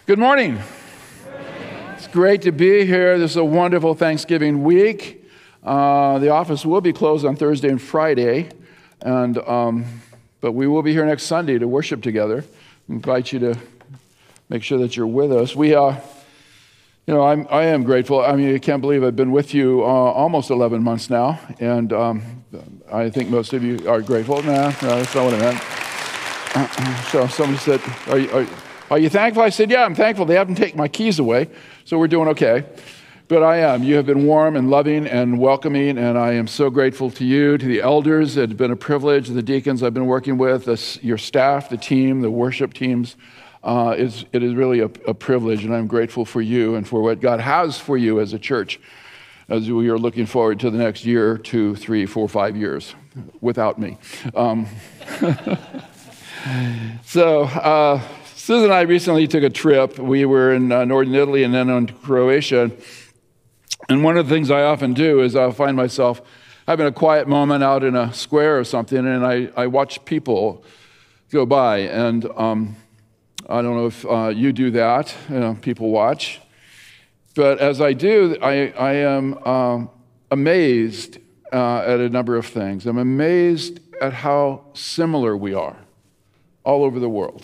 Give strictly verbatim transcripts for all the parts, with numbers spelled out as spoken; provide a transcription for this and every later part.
Good morning. It's great to be here. This is a wonderful Thanksgiving week. Uh, the office will be closed on Thursday and Friday, and um, but we will be here next Sunday to worship together. I invite you to make sure that you're with us. We, uh, you know, I'm, I am grateful. I mean, I can't believe I've been with you uh, almost eleven months now, and um, I think most of you are grateful. Nah, no, that's not what I meant. Uh, so somebody said, "Are you?" Are, Are you thankful? I said, yeah, I'm thankful. They haven't taken my keys away, so we're doing okay. But I am. You have been warm and loving and welcoming, and I am so grateful to you, to the elders. It's been a privilege. The deacons I've been working with, this, your staff, the team, the worship teams. Uh, it's, it is really a, a privilege, and I'm grateful for you and for what God has for you as a church as we are looking forward to the next year, two, three, four, five years without me. Um, so... Uh, Susan and I recently took a trip. We were in uh, northern Italy and then on Croatia. And one of the things I often do is I'll find myself having a quiet moment out in a square or something, and I, I watch people go by. And um, I don't know if uh, you do that, you know, people watch. But as I do, I, I am uh, amazed uh, at a number of things. I'm amazed at how similar we are all over the world.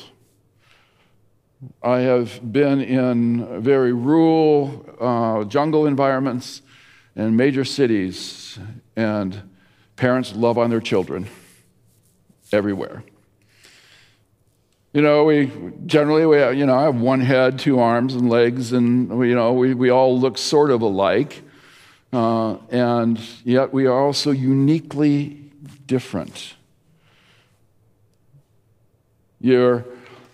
I have been in very rural uh, jungle environments and major cities, and parents love on their children everywhere. You know, we generally, we you know, I have one head, two arms and legs, and we, you know, we, we all look sort of alike, uh, and yet we are also uniquely different. You're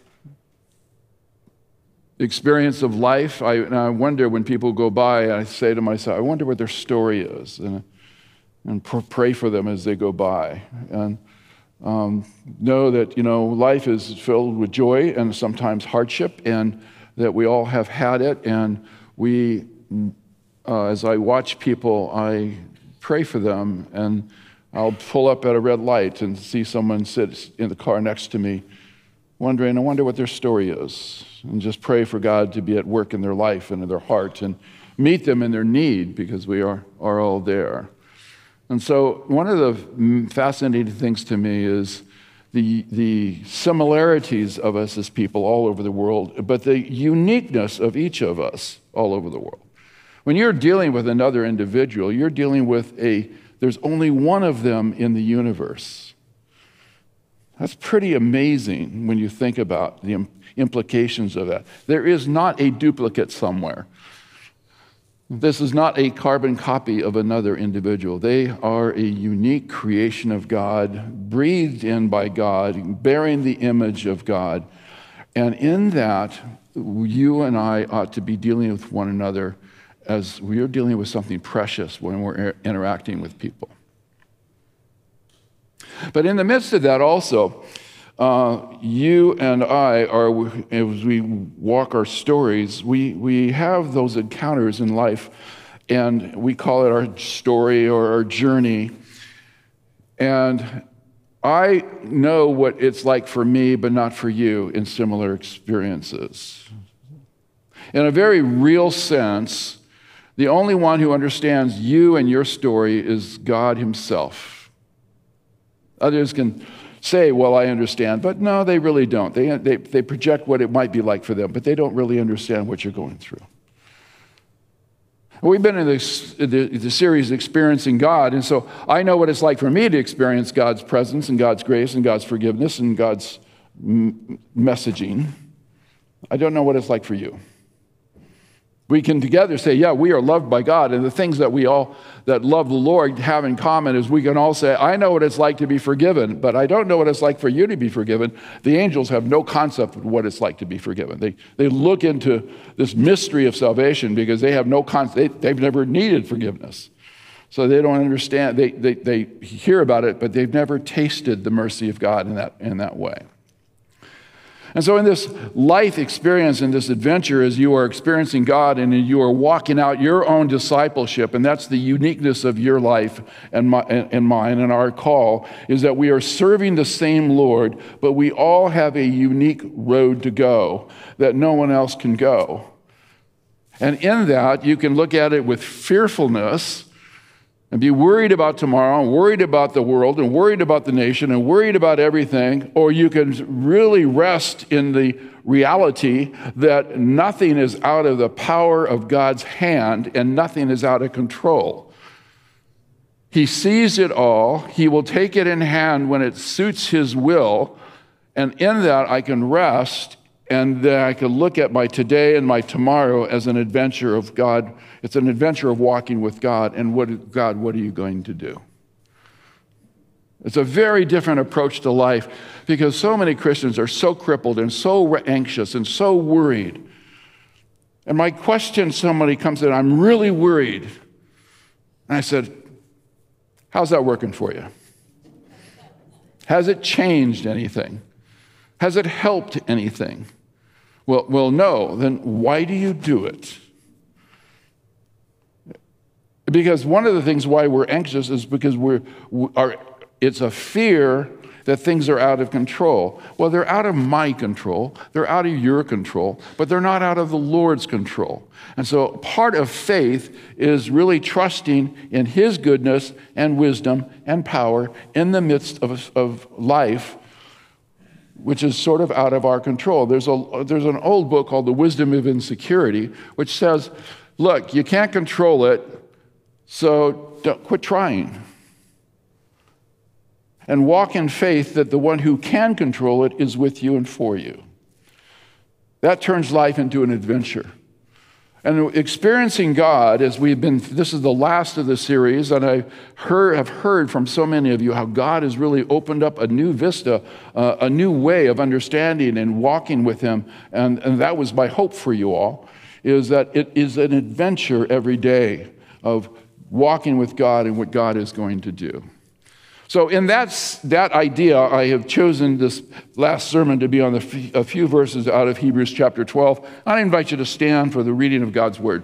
experience of life, I, and I wonder when people go by, I say to myself, I wonder what their story is, and, and pr- pray for them as they go by. And um, know that, you know, life is filled with joy and sometimes hardship, and that we all have had it, and we, uh, as I watch people, I pray for them, and I'll pull up at a red light and see someone sit in the car next to me, wondering, I wonder what their story is, and just pray for God to be at work in their life and in their heart and meet them in their need, because we are, are all there. And so one of the fascinating things to me is the, the similarities of us as people all over the world, but the uniqueness of each of us all over the world. When you're dealing with another individual, you're dealing with a, there's only one of them in the universe. That's pretty amazing when you think about the implications of that. There is not a duplicate somewhere. This is not a carbon copy of another individual. They are a unique creation of God, breathed in by God, bearing the image of God. And in that, you and I ought to be dealing with one another as we are dealing with something precious when we're interacting with people. But in the midst of that also, uh, you and I are, as we walk our stories, we, we have those encounters in life, and we call it our story or our journey. And I know what it's like for me, but not for you in similar experiences. In a very real sense, the only one who understands you and your story is God himself. Others can say, well, I understand, but no, they really don't. They, they, they project what it might be like for them, but they don't really understand what you're going through. We've been in this, the, the series Experiencing God, and so I know what it's like for me to experience God's presence and God's grace and God's forgiveness and God's m- messaging. I don't know what it's like for you. We can together say, yeah, we are loved by God, and the things that we all that love the Lord have in common is we can all say, I know what it's like to be forgiven, but I don't know what it's like for you to be forgiven. The angels have no concept of what it's like to be forgiven. They they look into this mystery of salvation because they have no concept. They, they've never needed forgiveness. So they don't understand. They, they, they hear about it, but they've never tasted the mercy of God in that, in that way. And so in this life experience, in this adventure, as you are experiencing God and you are walking out your own discipleship, and that's the uniqueness of your life and, my, and mine and our call, is that we are serving the same Lord, but we all have a unique road to go that no one else can go. And in that, you can look at it with fearfulness and be worried about tomorrow, and worried about the world, and worried about the nation, and worried about everything, or you can really rest in the reality that nothing is out of the power of God's hand and nothing is out of control. He sees it all. He will take it in hand when it suits his will, and in that I can rest, and then I can look at my today and my tomorrow as an adventure of God. It's an adventure of walking with God, and what, God, what are you going to do? It's a very different approach to life because so many Christians are so crippled and so anxious and so worried. And my question, somebody comes in, I'm really worried. And I said, how's that working for you? Has it changed anything? Has it helped anything? Well, well, no. Then why do you do it? Because one of the things why we're anxious is because we're, we are, it's a fear that things are out of control. Well, they're out of my control. They're out of your control, but they're not out of the Lord's control. And so part of faith is really trusting in his goodness and wisdom and power in the midst of, of life, which is sort of out of our control. There's a there's an old book called The Wisdom of Insecurity, which says, look, you can't control it, so don't, quit trying. And walk in faith that the one who can control it is with you and for you. That turns life into an adventure. And experiencing God, as we've been, this is the last of the series, and I heard, have heard from so many of you how God has really opened up a new vista, uh, a new way of understanding and walking with him. And, and that was my hope for you all, is that it is an adventure every day of walking with God and what God is going to do. So in that, that idea, I have chosen this last sermon to be on the, a few verses out of Hebrews chapter twelve. I invite you to stand for the reading of God's word.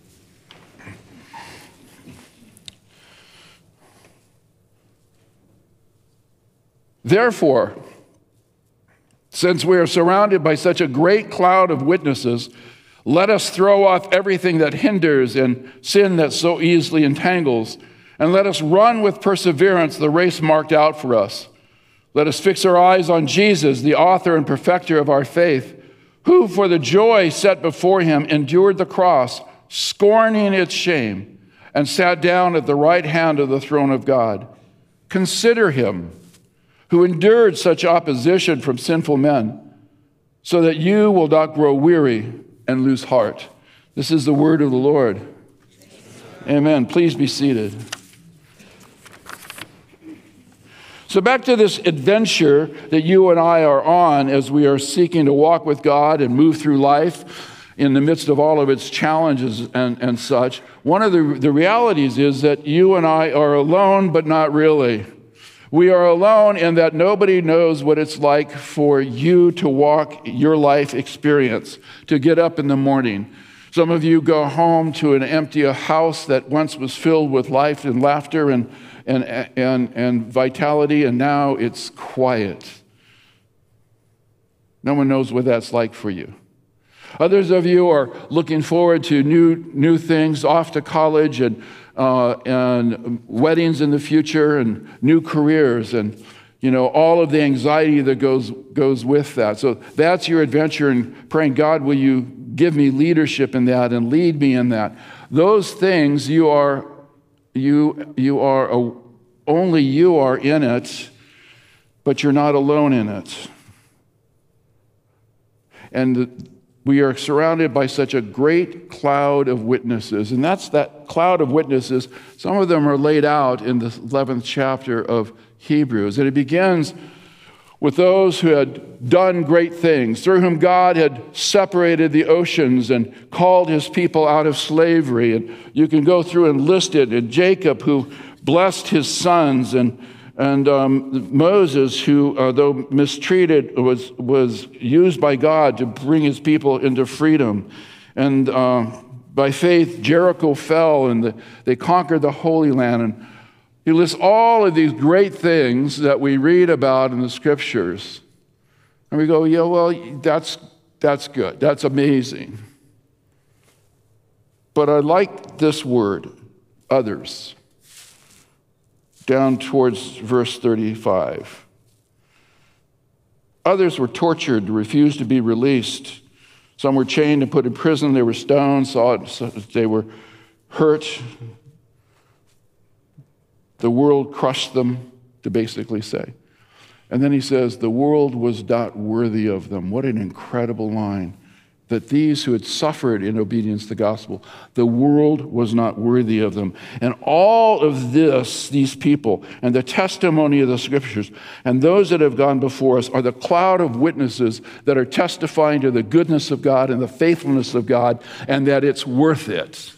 Therefore, since we are surrounded by such a great cloud of witnesses, let us throw off everything that hinders and sin that so easily entangles, and let us run with perseverance the race marked out for us. Let us fix our eyes on Jesus, the author and perfecter of our faith, who for the joy set before him endured the cross, scorning its shame, and sat down at the right hand of the throne of God. Consider him who endured such opposition from sinful men, so that you will not grow weary and lose heart. This is the word of the Lord. Amen. Please be seated. So back to this adventure that you and I are on as we are seeking to walk with God and move through life in the midst of all of its challenges and, and such. One of the, the realities is that you and I are alone, but not really. We are alone in that nobody knows what it's like for you to walk your life experience, to get up in the morning. Some of you go home to an empty house that once was filled with life and laughter and And, and, and vitality, and now it's quiet. No one knows what that's like for you. Others of you are looking forward to new new things, off to college and uh, and weddings in the future and new careers and you know all of the anxiety that goes goes with that. So that's your adventure, and praying, God, will you give me leadership in that and lead me in that? Those things you are. You, you are, a, only you are in it, but you're not alone in it. And we are surrounded by such a great cloud of witnesses. And that's that cloud of witnesses. Some of them are laid out in the eleventh chapter of Hebrews. And it begins with those who had done great things, through whom God had separated the oceans and called his people out of slavery. And you can go through and list it. And Jacob, who blessed his sons, and And um, Moses, who, uh, though mistreated, was, was used by God to bring his people into freedom. And uh, by faith, Jericho fell, and the, they conquered the Holy Land. And he lists all of these great things that we read about in the Scriptures. And we go, yeah, well, that's, that's good. That's amazing. But I like this word, others. Down towards verse thirty-five. Others were tortured, refused to be released. Some were chained and put in prison. They were stoned. They were hurt. The world crushed them, to basically say. And then he says, the world was not worthy of them. What an incredible line. That these who had suffered in obedience to the gospel, the world was not worthy of them. And all of this, these people, and the testimony of the Scriptures, and those that have gone before us are the cloud of witnesses that are testifying to the goodness of God and the faithfulness of God, and that it's worth it.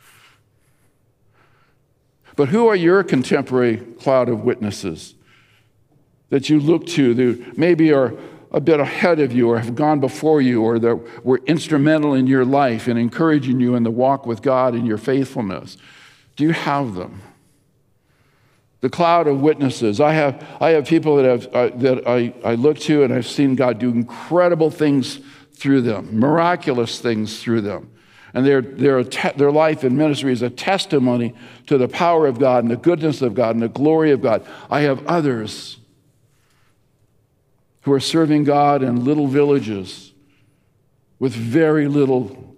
But who are your contemporary cloud of witnesses that you look to, that maybe are a bit ahead of you or have gone before you or that were instrumental in your life and encouraging you in the walk with God and your faithfulness? Do you have them? The cloud of witnesses. I have, I have people that, have, uh, that I, I look to, and I've seen God do incredible things through them, miraculous things through them. And their, their, their life and ministry is a testimony to the power of God and the goodness of God and the glory of God. I have others who are serving God in little villages with very little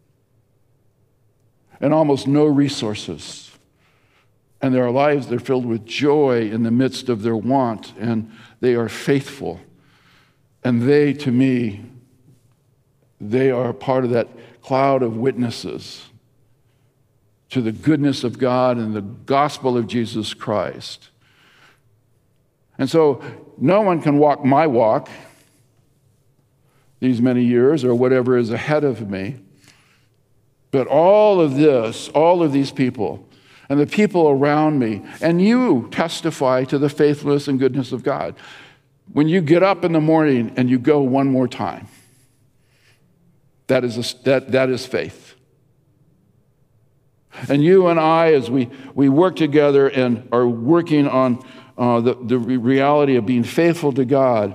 and almost no resources. And their lives, they're filled with joy in the midst of their want, and they are faithful. And they, to me, they are part of that cloud of witnesses to the goodness of God and the gospel of Jesus Christ. And so no one can walk my walk these many years or whatever is ahead of me. But all of this, all of these people, and the people around me, and you testify to the faithfulness and goodness of God. When you get up in the morning and you go one more time, that is, a, that, that is faith. And you and I, as we, we work together and are working on Uh, the, the reality of being faithful to God.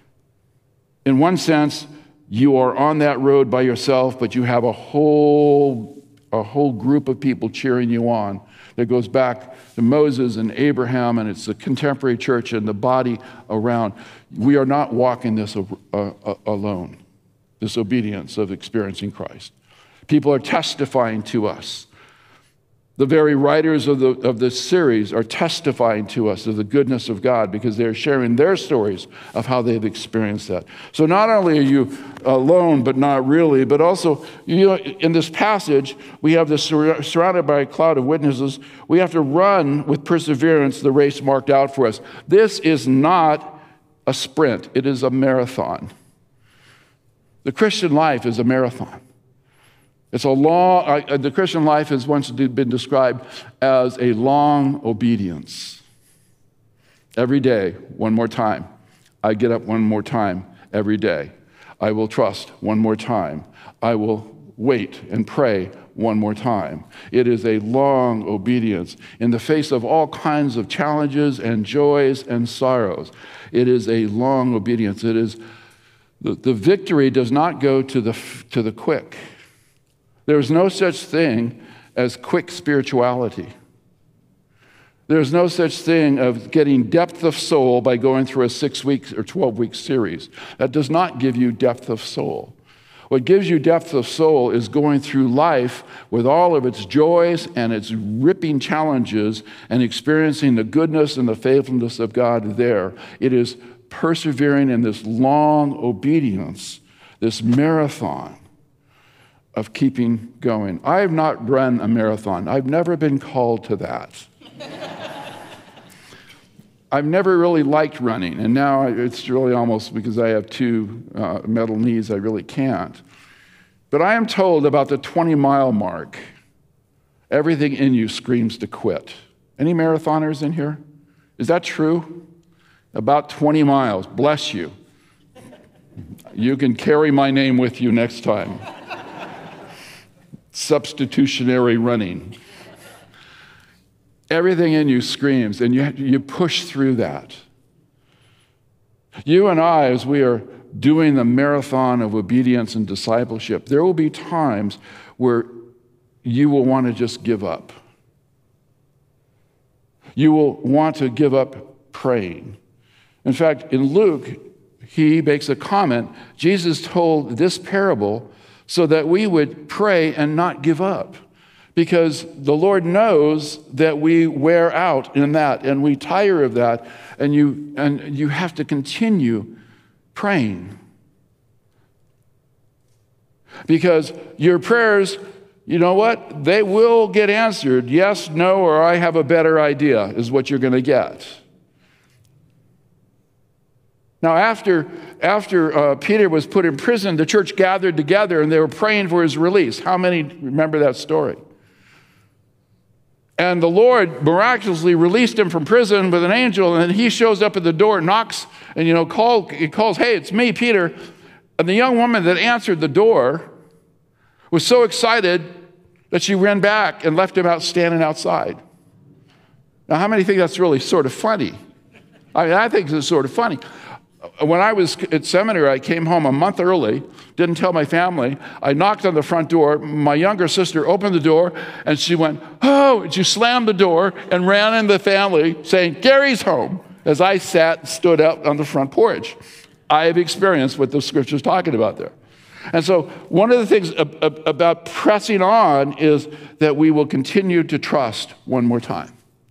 In one sense, you are on that road by yourself, but you have a whole, a whole group of people cheering you on. That goes back to Moses and Abraham, and it's the contemporary church and the body around. We are not walking this uh, uh, alone, this obedience of experiencing Christ. People are testifying to us. The very writers of, the, of this series are testifying to us of the goodness of God because they're sharing their stories of how they've experienced that. So not only are you alone, but not really, but also, you know, in this passage, we have this sur- surrounded by a cloud of witnesses. We have to run with perseverance the race marked out for us. This is not a sprint. It is a marathon. The Christian life is a marathon. It's a long, uh, the Christian life has once been described as a long obedience. Every day, one more time. I get up one more time every day. I will trust one more time. I will wait and pray one more time. It is a long obedience in the face of all kinds of challenges and joys and sorrows. It is a long obedience. It is, the, the victory does not go to the, to the quick. There is no such thing as quick spirituality. There's no such thing of getting depth of soul by going through a six-week or twelve-week series. That does not give you depth of soul. What gives you depth of soul is going through life with all of its joys and its ripping challenges and experiencing the goodness and the faithfulness of God there. It is persevering in this long obedience, this marathon of keeping going. I have not run a marathon. I've never been called to that. I've never really liked running, and now it's really almost because I have two uh, metal knees, I really can't. But I am told about the twenty-mile mark, everything in you screams to quit. Any marathoners in here? Is that true? About twenty miles. Bless you. You can carry my name with you next time. Substitutionary running. Everything in you screams, and you, you push through that. You and I, as we are doing the marathon of obedience and discipleship, there will be times where you will want to just give up. You will want to give up praying. In fact, in Luke, he makes a comment. Jesus told this parable so that we would pray and not give up, because the Lord knows that we wear out in that and we tire of that, and you and you have to continue praying. Because your prayers, you know what? They will get answered. Yes, no, or I have a better idea is what you're going to get. Now, after, after uh, Peter was put in prison, the church gathered together and they were praying for his release. How many remember that story? And the Lord miraculously released him from prison with an angel, and he shows up at the door, knocks, and you know, call, he calls, "Hey, it's me, Peter." And the young woman that answered the door was so excited that she ran back and left him out standing outside. Now, how many think that's really sort of funny? I mean, I think it's sort of funny. When I was at seminary, I came home a month early, didn't tell my family. I knocked on the front door. My younger sister opened the door, and she went, "Oh," and she slammed the door and ran in the family saying, "Gary's home," as I sat and stood out on the front porch. I have experienced what the scripture's talking about there. And so one of the things about pressing on is that we will continue to trust one more time.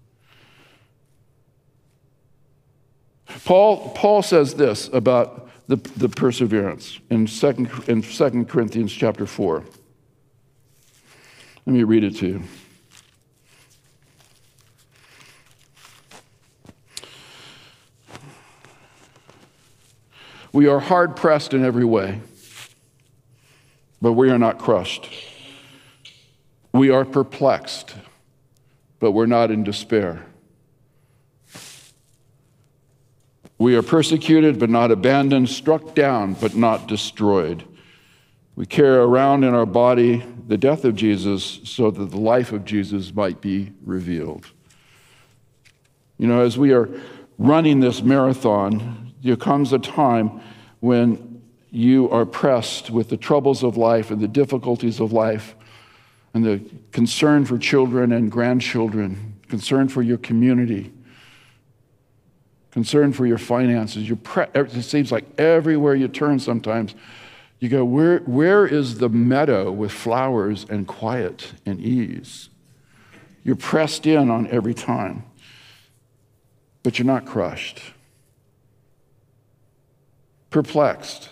Paul, Paul says this about the, the perseverance in second, in Second Corinthians chapter four. Let me read it to you. We are hard pressed in every way, but we are not crushed. We are perplexed, but we're not in despair. We are persecuted, but not abandoned, struck down, but not destroyed. We carry around in our body the death of Jesus so that the life of Jesus might be revealed. You know, as we are running this marathon, there comes a time when you are pressed with the troubles of life and the difficulties of life and the concern for children and grandchildren, concern for your community, concern for your finances. You're pre- it seems like everywhere you turn sometimes, you go, where, where is the meadow with flowers and quiet and ease? You're pressed in on every time, but you're not crushed. Perplexed.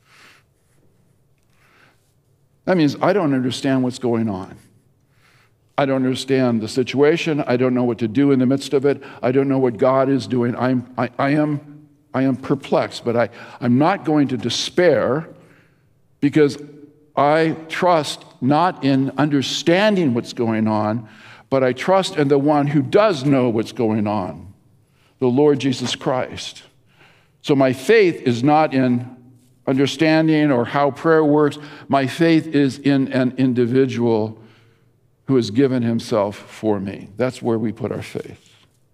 That means I don't understand what's going on. I don't understand the situation. I don't know what to do in the midst of it. I don't know what God is doing. I'm, I, I am, I am perplexed, but I, I'm not going to despair, because I trust not in understanding what's going on, but I trust in the one who does know what's going on, the Lord Jesus Christ. So my faith is not in understanding or how prayer works. My faith is in an individual who has given himself for me. That's where we put our faith.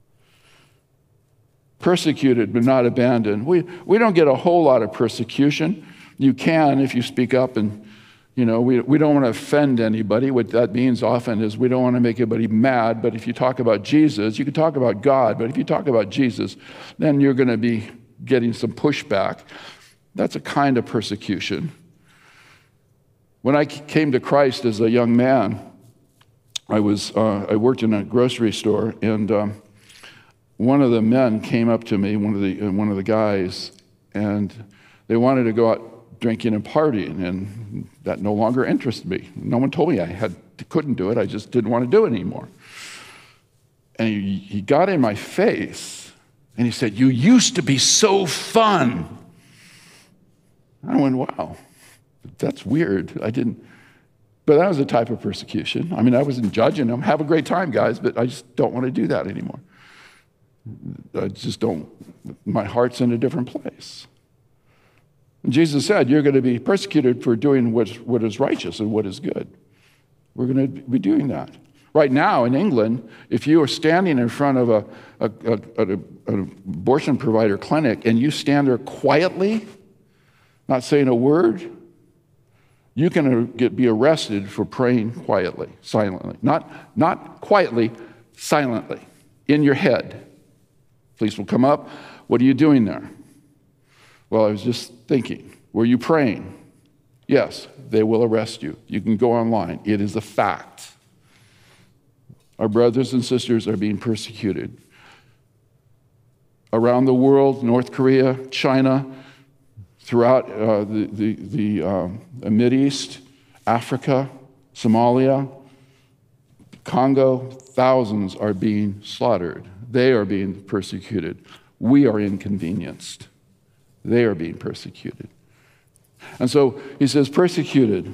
Persecuted but not abandoned. We, we don't get a whole lot of persecution. You can if you speak up, and you know, we, we don't want to offend anybody. What that means often is we don't want to make anybody mad, but if you talk about Jesus, you can talk about God, but if you talk about Jesus, then you're going to be getting some pushback. That's a kind of persecution. When I came to Christ as a young man, I was uh, I worked in a grocery store, and um, one of the men came up to me, one of the uh, one of the guys, and they wanted to go out drinking and partying, and that no longer interested me. No one told me I had couldn't do it. I just didn't want to do it anymore. And he, he got in my face, and he said, "You used to be so fun." I went, "Wow, that's weird." I didn't. But that was a type of persecution. I mean, I wasn't judging them. Have a great time, guys, but I just don't want to do that anymore. I just don't, my heart's in a different place. And Jesus said, you're going to be persecuted for doing what, what is righteous and what is good. We're going to be doing that. Right now in England, if you are standing in front of a, a, a, a, an abortion provider clinic and you stand there quietly, not saying a word, you can get, be arrested for praying quietly, silently. Not, not quietly, silently, in your head. Police will come up. What are you doing there? Well, I was just thinking. Were you praying? Yes, they will arrest you. You can go online. It is a fact. Our brothers and sisters are being persecuted. Around the world, North Korea, China, throughout uh, the, the, the um, Mideast, Africa, Somalia, Congo, thousands are being slaughtered. They are being persecuted. We are inconvenienced. They are being persecuted. And so he says, persecuted,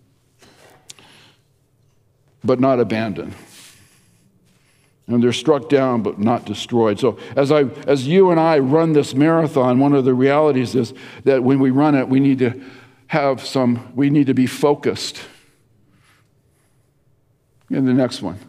but not abandoned. And they're struck down, but not destroyed. So as I, as you and I run this marathon, one of the realities is that when we run it, we need to have some, we need to be focused. And the next one.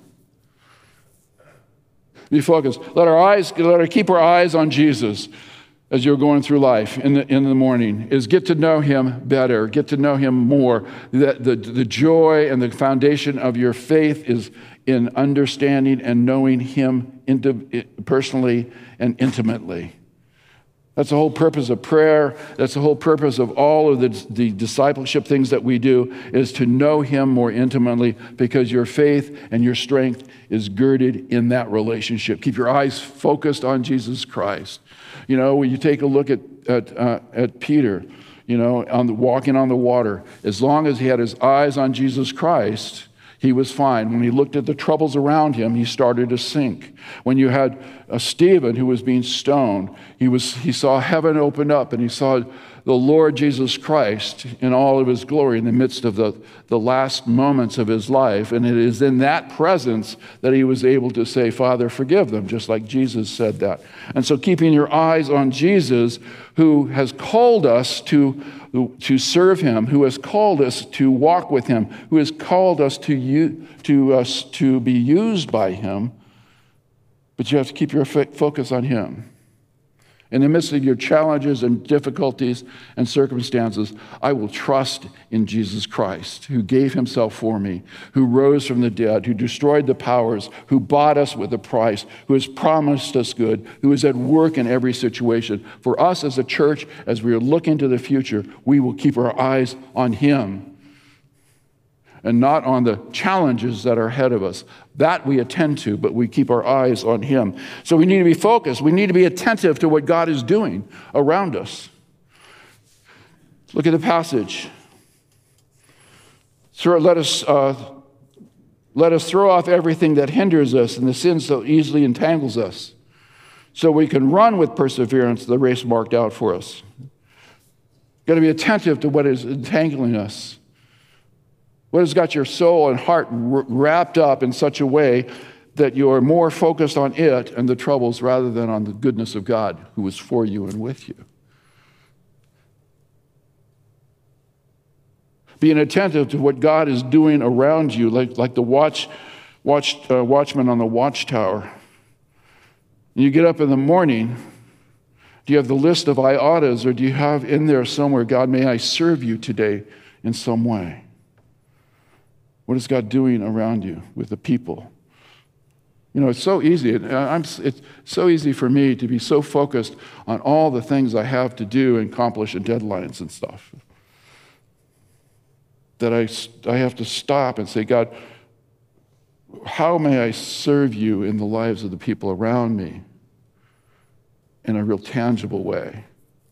Be focused. Let our eyes, let our keep our eyes on Jesus as you're going through life in the, in the morning, is get to know him better, get to know him more. The, the, the joy and the foundation of your faith is in understanding and knowing him into, personally and intimately. That's the whole purpose of prayer. That's the whole purpose of all of the, the discipleship things that we do, is to know him more intimately, because your faith and your strength is girded in that relationship. Keep your eyes focused on Jesus Christ. You know, when you take a look at at, uh, at Peter, you know, on the, walking on the water, as long as he had his eyes on Jesus Christ, he was fine. When he looked at the troubles around him, he started to sink. When you had uh, Stephen, who was being stoned, he was he saw heaven open up, and he saw the Lord Jesus Christ in all of his glory in the midst of the, the last moments of his life. And it is in that presence that he was able to say, Father, forgive them, just like Jesus said that. And so keeping your eyes on Jesus, who has called us to to serve him, who has called us to walk with him, who has called us to u- to us to be used by him. But you have to keep your fo- focus on him. In the midst of your challenges and difficulties and circumstances, I will trust in Jesus Christ, who gave himself for me, who rose from the dead, who destroyed the powers, who bought us with a price, who has promised us good, who is at work in every situation. For us as a church, as we are looking to the future, we will keep our eyes on him and not on the challenges that are ahead of us. That we attend to, but we keep our eyes on him. So we need to be focused. We need to be attentive to what God is doing around us. Look at the passage. So let us, uh, let us throw off everything that hinders us and the sin so easily entangles us, so we can run with perseverance the race marked out for us. Got to be attentive to what is entangling us. What has got your soul and heart wrapped up in such a way that you are more focused on it and the troubles rather than on the goodness of God who is for you and with you? Being attentive to what God is doing around you, like, like the watch, watch, uh, watchman on the watchtower. You get up in the morning, do you have the list of I oughtas, or do you have in there somewhere, God, may I serve you today in some way? What is God doing around you with the people? You know, it's so easy. I'm, it's so easy for me to be so focused on all the things I have to do and accomplish and deadlines and stuff that I, I have to stop and say, God, how may I serve you in the lives of the people around me in a real tangible way?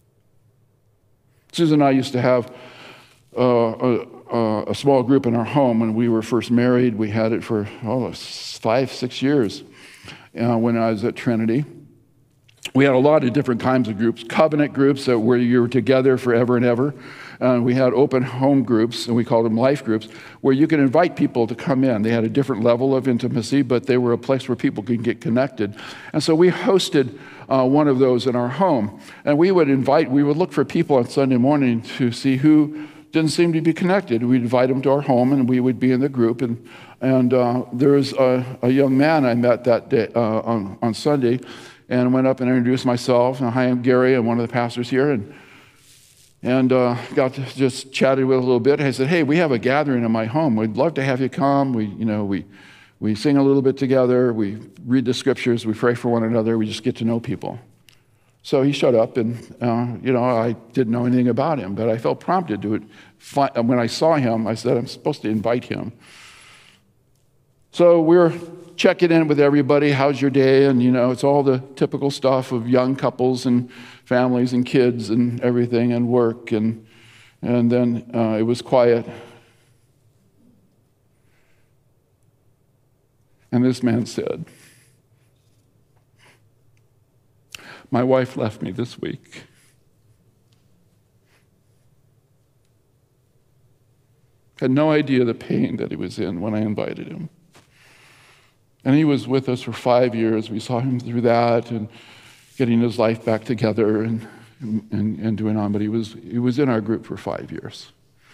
Susan and I used to have uh, a, Uh, a small group in our home when we were first married. We had it for oh, five, six years uh, when I was at Trinity. We had a lot of different kinds of groups, covenant groups that where you were together forever and ever. Uh, we had open home groups, and we called them life groups, where you could invite people to come in. They had a different level of intimacy, but they were a place where people could get connected. And so we hosted uh, one of those in our home. And we would invite, we would look for people on Sunday morning to see who didn't seem to be connected. We'd invite them to our home, and we would be in the group. And, and uh, there was a, a young man I met that day uh, on, on Sunday, and I went up and introduced myself. And, hi, I'm Gary. I'm one of the pastors here. And And uh, got to just chatted with a little bit. I said, "Hey, we have a gathering in my home. We'd love to have you come. We, you know, we we sing a little bit together. We read the scriptures. We pray for one another. We just get to know people." So he showed up, and uh, you know, I didn't know anything about him, but I felt prompted to it. When I saw him, I said, "I'm supposed to invite him." So we're checking in with everybody. How's your day? And you know, it's all the typical stuff of young couples and families and kids and everything and work. And and then uh, it was quiet. And this man said, "My wife left me this week." Had no idea the pain that he was in when I invited him. And he was with us for five years. We saw him through that and getting his life back together and, and, and doing on. But he was, he was in our group for five years.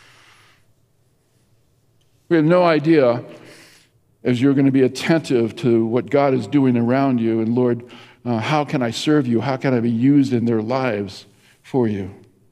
We had no idea, as you're going to be attentive to what God is doing around you, and Lord, uh, how can I serve you? How can I be used in their lives for you?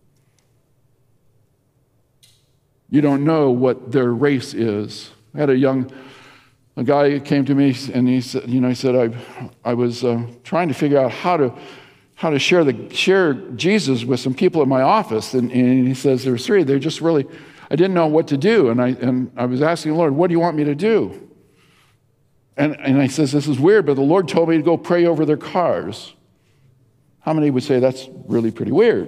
You don't know what their race is. I had a young A guy came to me and he said, you know, he said, I, I was uh, trying to figure out how to, how to share the share Jesus with some people in my office, and, and he says there were three. They just really, I didn't know what to do, and I and I was asking the Lord, what do you want me to do? And and I says, this is weird, but the Lord told me to go pray over their cars. How many would say that's really pretty weird?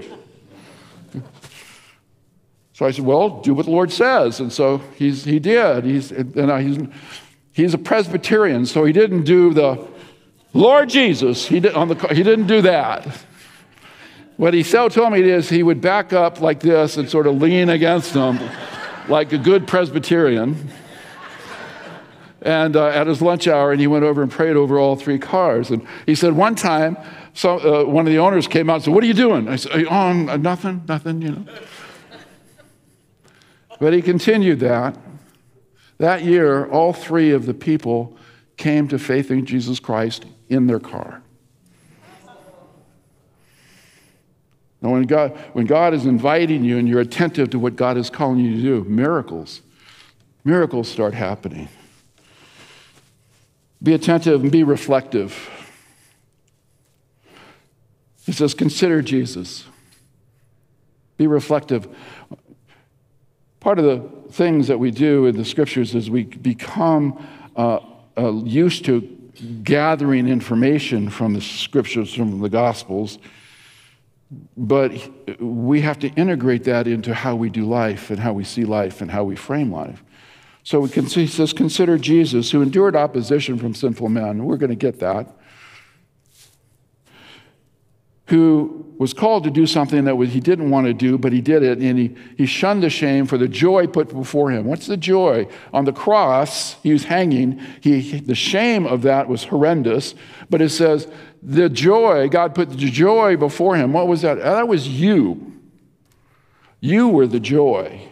So I said, well, do what the Lord says, and so he's he did. He's and I, he's. He's a Presbyterian, so he didn't do the Lord Jesus. He, did, on the, he didn't do that. What he so told me is he would back up like this and sort of lean against them like a good Presbyterian. And uh, at his lunch hour, and he went over and prayed over all three cars. And he said one time, so, uh, one of the owners came out and said, "What are you doing?" I said, "Oh, nothing, nothing, you know." But he continued that. That year, all three of the people came to faith in Jesus Christ in their car. Now, when God, when God is inviting you and you're attentive to what God is calling you to do, miracles, miracles start happening. Be attentive and be reflective. He says, consider Jesus. Be reflective. Part of the things that we do in the scriptures is we become uh, uh, used to gathering information from the scriptures, from the Gospels, but we have to integrate that into how we do life and how we see life and how we frame life. So we can see, he says, consider Jesus, who endured opposition from sinful men. We're going to get that. Who was called to do something that he didn't want to do, but he did it, and he, he shunned the shame for the joy put before him. What's the joy? On the cross, he was hanging. He, the shame of that was horrendous, but it says the joy, God put the joy before him. What was that? That was you. You were the joy.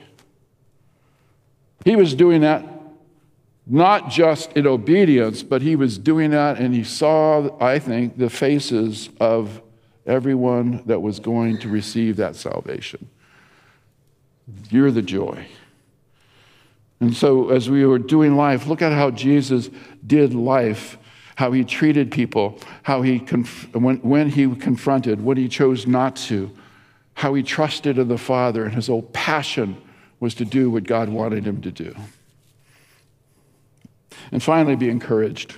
He was doing that not just in obedience, but he was doing that, and he saw, I think, the faces of everyone that was going to receive that salvation. You're the joy. And so as we were doing life, look at how Jesus did life, how he treated people, how he conf- when, when he confronted, when he chose not to, how he trusted in the Father, and his whole passion was to do what God wanted him to do. And finally, be encouraged.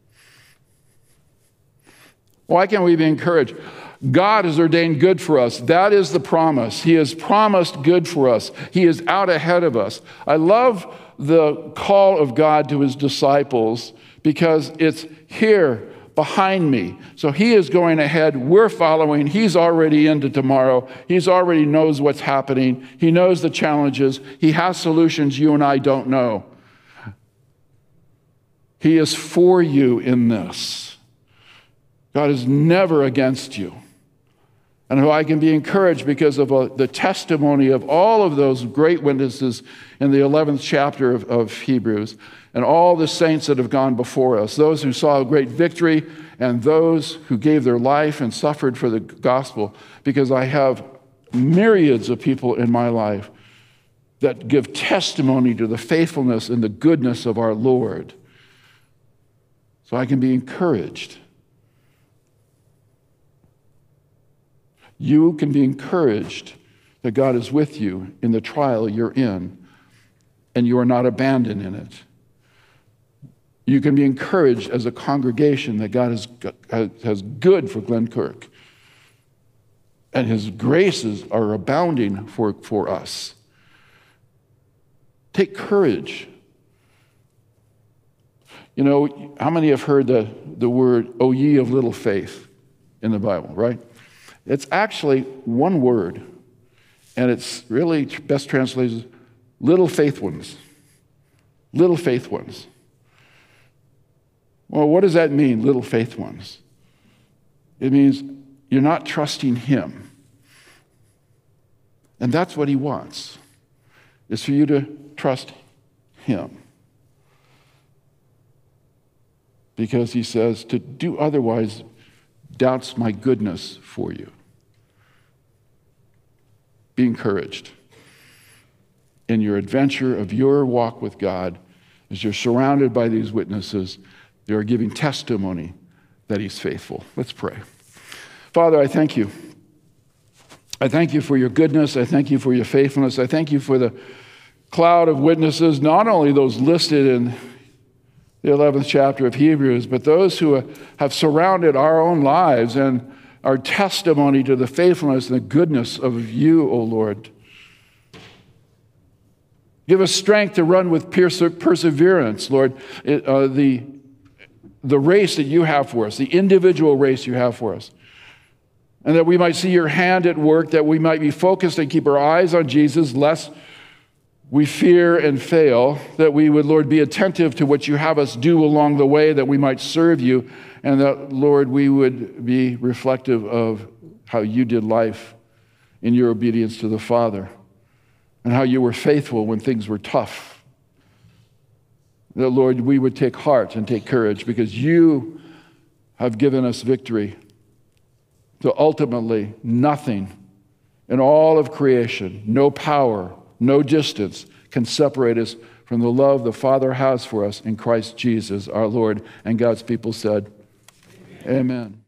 Why can't we be encouraged? God has ordained good for us. That is the promise. He has promised good for us. He is out ahead of us. I love the call of God to his disciples because it's here, behind me. So he is going ahead. We're following. He's already into tomorrow. He's already knows what's happening. He knows the challenges. He has solutions you and I don't know. He is for you in this. God is never against you. And I can be encouraged because of uh, the testimony of all of those great witnesses in the eleventh chapter of, of Hebrews, and all the saints that have gone before us, those who saw a great victory and those who gave their life and suffered for the gospel, because I have myriads of people in my life that give testimony to the faithfulness and the goodness of our Lord. So I can be encouraged. You can be encouraged that God is with you in the trial you're in, and you are not abandoned in it. You can be encouraged as a congregation that God is, has good for Glenkirk, and his graces are abounding for, for us. Take courage. You know, how many have heard the, the word, "O ye of little faith," in the Bible, right? It's actually one word, and it's really best translated, little faith ones. Little faith ones. Well, what does that mean, little faith ones? It means you're not trusting him. And that's what he wants, is for you to trust him. Because he says to do otherwise doubts my goodness for you. Be encouraged in your adventure of your walk with God as you're surrounded by these witnesses. They are giving testimony that he's faithful. Let's pray. Father, I thank you. I thank you for your goodness. I thank you for your faithfulness. I thank you for the cloud of witnesses, not only those listed in the eleventh chapter of Hebrews, but those who have surrounded our own lives and our testimony to the faithfulness and the goodness of you, O Lord. Give us strength to run with perse- perseverance, Lord, it, uh, the, the race that you have for us, the individual race you have for us. And that we might see your hand at work, that we might be focused and keep our eyes on Jesus, lest we fear and fail, that we would, Lord, be attentive to what you have us do along the way, that we might serve you, and that, Lord, we would be reflective of how you did life in your obedience to the Father, and how you were faithful when things were tough. That, Lord, we would take heart and take courage, because you have given us victory. So ultimately, nothing in all of creation, no power, no distance can separate us from the love the Father has for us in Christ Jesus, our Lord. And God's people said, Amen. Amen.